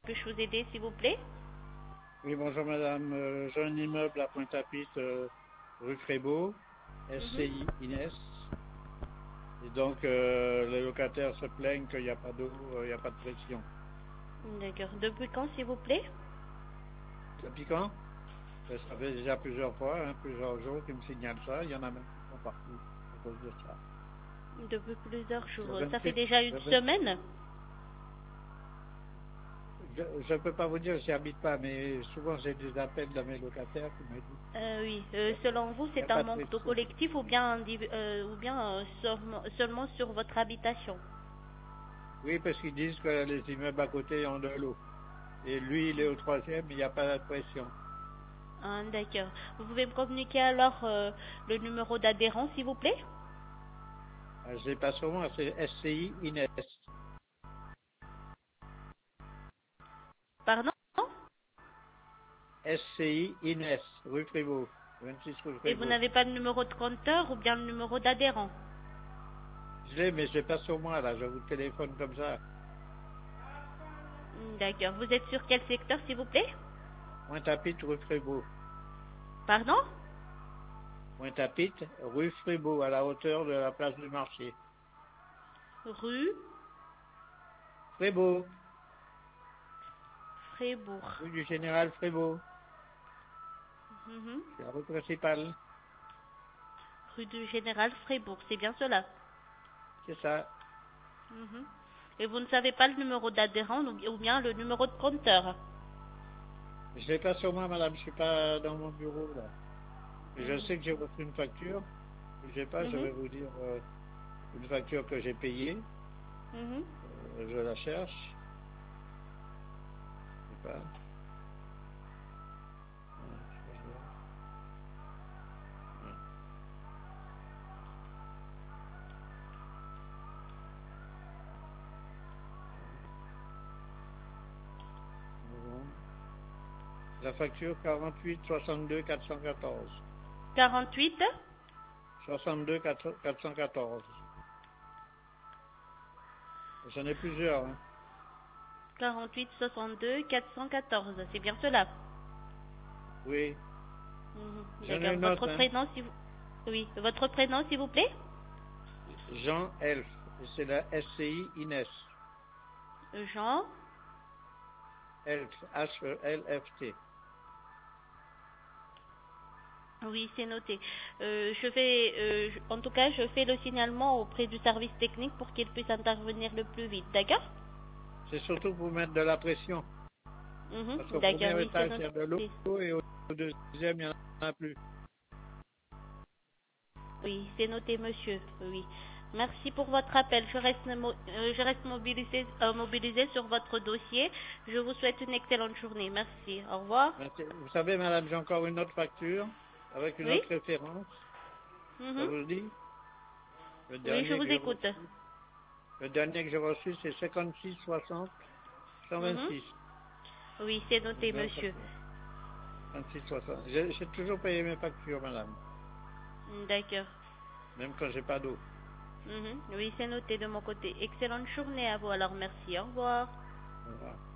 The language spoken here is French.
Puis-je vous aider, s'il vous plaît? Oui, bonjour madame. J'ai un immeuble à Pointe-à-Pitre, rue Frébeau, Mhm. SCI Inès. Et donc, les locataires se plaignent qu'il n'y a pas d'eau, il n'y a pas de pression. D'accord. Depuis quand, s'il vous plaît? Depuis quand? Ça fait déjà plusieurs fois, hein, plusieurs jours qu'ils me signalent ça. Il y en a même qui sont partis à cause de ça. Depuis plusieurs Le jours. Ça fait 28, déjà une le 20 semaine? je ne peux pas vous dire, j'y habite pas, mais souvent j'ai des appels de mes locataires qui me disent Oui. qu'il Selon vous, n'y a c'est un pas de manque de pression. collectif ou bien seulement sur votre habitation? Oui, parce qu'ils disent que les immeubles à côté ont de l'eau. Et lui, il est au troisième, il n'y a pas de pression. Ah, d'accord. Vous pouvez me communiquer alors le numéro d'adhérent, s'il vous plaît? Je l'ai pas sur moi, c'est SCI Inès. Pardon? SCI Inès, rue Fribourg, 26 rue Et vous Fribourg. n'avez pas le numéro de compteur ou bien le numéro d'adhérent? Je l'ai, mais je l'ai pas sur moi, là. Je vous téléphone comme ça. D'accord. Vous êtes sur quel secteur, s'il vous plaît? Pointe-à-Pitre, rue Fribourg. Pardon? Pointe-à-Pitre, rue Fribourg, à la hauteur de la place du marché. Rue Fribourg, Frébourg. rue du Général Fribourg. Mhm. C'est la rue principale. Rue du Général Frébourg, c'est bien cela. C'est ça. Mhm. Et vous ne savez pas le numéro d'adhérent ou bien le numéro de compteur? Je l'ai pas sur moi, madame. Je suis pas dans mon bureau, là. Je Mhm. sais que j'ai reçu une facture. Je sais pas, je Mhm. vais vous dire une facture que j'ai payée. Mhm. Je la cherche. Je sais pas. Je vais voir. Novembre. La facture 48 62 414. 48 62 414. J'en ai plusieurs, hein. 48 62 414, c'est bien cela. Oui. Mhm. J'en ai D'accord. une Votre autre, hein. prénom, s'il vous... Oui, votre prénom, s'il vous plaît? Jean Elf. Et c'est la SCI Inès. Jean. Elf. H-E-L-F-T. Oui, c'est noté. En tout cas, je fais le signalement auprès du service technique pour qu'il puisse intervenir le plus vite. D'accord? C'est surtout pour mettre de la pression. Parce Mhm. qu'au D'accord, premier oui, c'est étage, il y a de l'eau noté. et au deuxième, il n'y en a plus. Oui, c'est noté, monsieur. Oui. Merci pour votre appel. Je reste mobilisée sur votre dossier. Je vous souhaite une excellente journée. Merci. Au revoir. Merci. Vous savez, madame, j'ai encore une autre facture avec une Oui? autre référence. Ça Mhm. vous le dit? Le Oui, je dernier vous que j'ai écoute. reçu. Le dernier que j'ai reçu, c'est 56 60 Mhm. 126. Oui, c'est C'est une noté, belle monsieur. facture. 56 60. J'ai toujours payé mes factures, madame. D'accord. Même quand j'ai pas d'eau. Mhm. Oui, c'est noté de mon côté. Excellente journée à vous. Alors, merci. Au revoir. Au revoir.